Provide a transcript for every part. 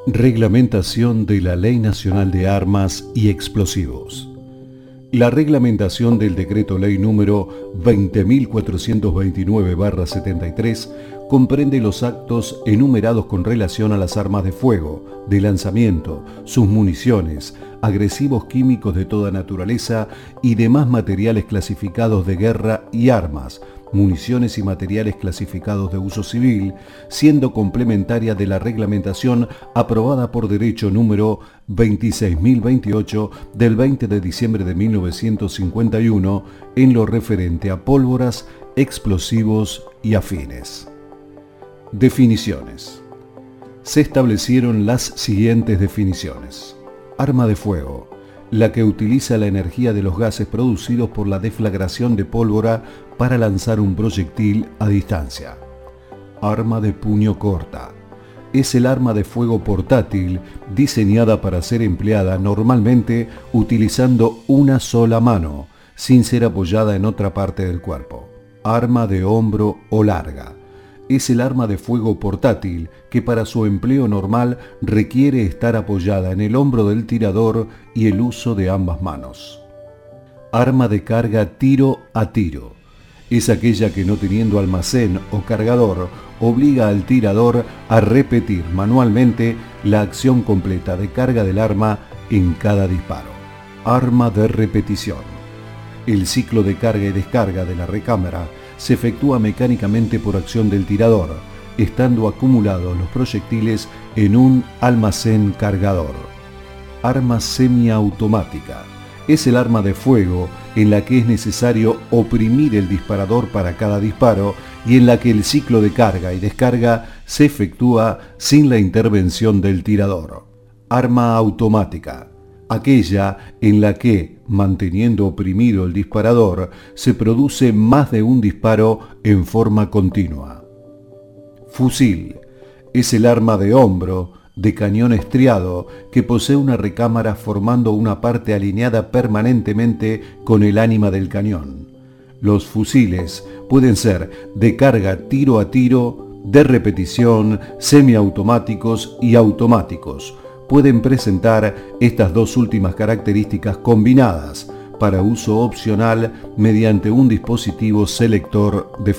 Reglamentación de la Ley Nacional de Armas y Explosivos. La reglamentación del Decreto Ley número 20.429/73 comprende los actos enumerados con relación a las armas de fuego, de lanzamiento, sus municiones, agresivos químicos de toda naturaleza y demás materiales clasificados de guerra y armas, municiones y materiales clasificados de uso civil, siendo complementaria de la reglamentación aprobada por derecho número 26.028 del 20 de diciembre de 1951 en lo referente a pólvoras, explosivos y afines. Definiciones. Se establecieron las siguientes definiciones. Arma de fuego: la que utiliza la energía de los gases producidos por la deflagración de pólvora para lanzar un proyectil a distancia. Arma de puño corta: es el arma de fuego portátil diseñada para ser empleada normalmente utilizando una sola mano, sin ser apoyada en otra parte del cuerpo. Arma de hombro o larga: es el arma de fuego portátil que para su empleo normal requiere estar apoyada en el hombro del tirador y el uso de ambas manos. Arma de carga tiro a tiro: es aquella que, no teniendo almacén o cargador, obliga al tirador a repetir manualmente la acción completa de carga del arma en cada disparo. Arma de repetición: el ciclo de carga y descarga de la recámara se efectúa mecánicamente por acción del tirador, estando acumulados los proyectiles en un almacén cargador. Arma semiautomática: es el arma de fuego en la que es necesario oprimir el disparador para cada disparo y en la que el ciclo de carga y descarga se efectúa sin la intervención del tirador. Arma automática: aquella en la que, manteniendo oprimido el disparador, se produce más de un disparo en forma continua. Fusil: es el arma de hombro, de cañón estriado, que posee una recámara formando una parte alineada permanentemente con el ánima del cañón. Los fusiles pueden ser de carga tiro a tiro, de repetición, semiautomáticos y automáticos. Pueden presentar estas dos últimas características combinadas para uso opcional mediante un dispositivo selector de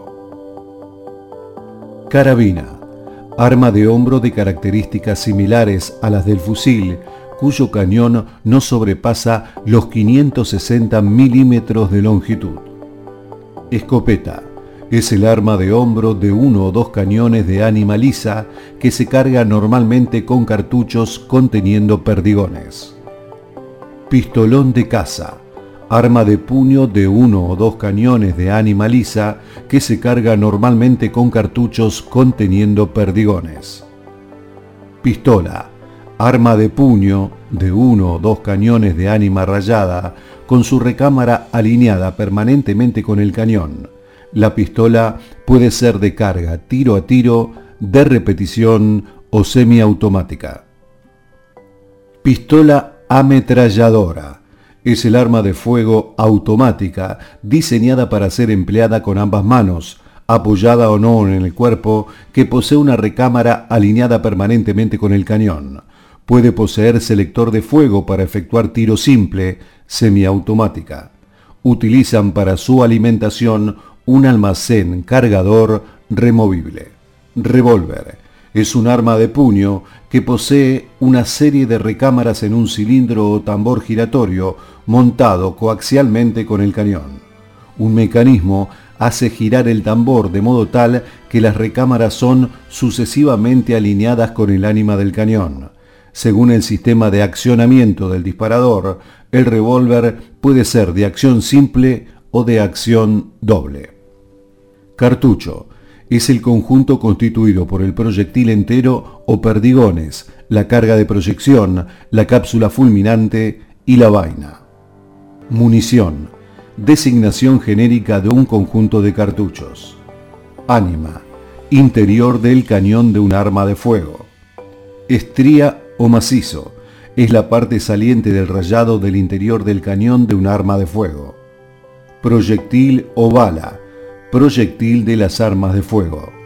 fuego. Carabina: arma de hombro de características similares a las del fusil, cuyo cañón no sobrepasa los 560 milímetros de longitud. Escopeta: es el arma de hombro de uno o dos cañones de ánima lisa que se carga normalmente con cartuchos conteniendo perdigones. Pistolón de caza: arma de puño de uno o dos cañones de ánima lisa que se carga normalmente con cartuchos conteniendo perdigones. Pistola: arma de puño de uno o dos cañones de ánima rayada con su recámara alineada permanentemente con el cañón. La pistola puede ser de carga tiro a tiro, de repetición o semiautomática. Pistola ametralladora: es el arma de fuego automática diseñada para ser empleada con ambas manos, apoyada o no en el cuerpo, que posee una recámara alineada permanentemente con el cañón. Puede poseer selector de fuego para efectuar tiro simple, semiautomática. Utilizan para su alimentación un almacén cargador removible. Revólver: es un arma de puño que posee una serie de recámaras en un cilindro o tambor giratorio montado coaxialmente con el cañón. Un mecanismo hace girar el tambor de modo tal que las recámaras son sucesivamente alineadas con el ánima del cañón. Según el sistema de accionamiento del disparador, el revólver puede ser de acción simple o de acción doble. Cartucho: es el conjunto constituido por el proyectil entero o perdigones, la carga de proyección, la cápsula fulminante y la vaina. Munición: designación genérica de un conjunto de cartuchos. Ánima: interior del cañón de un arma de fuego. Estría o macizo: es la parte saliente del rayado del interior del cañón de un arma de fuego. Proyectil o bala: proyectil de las armas de fuego.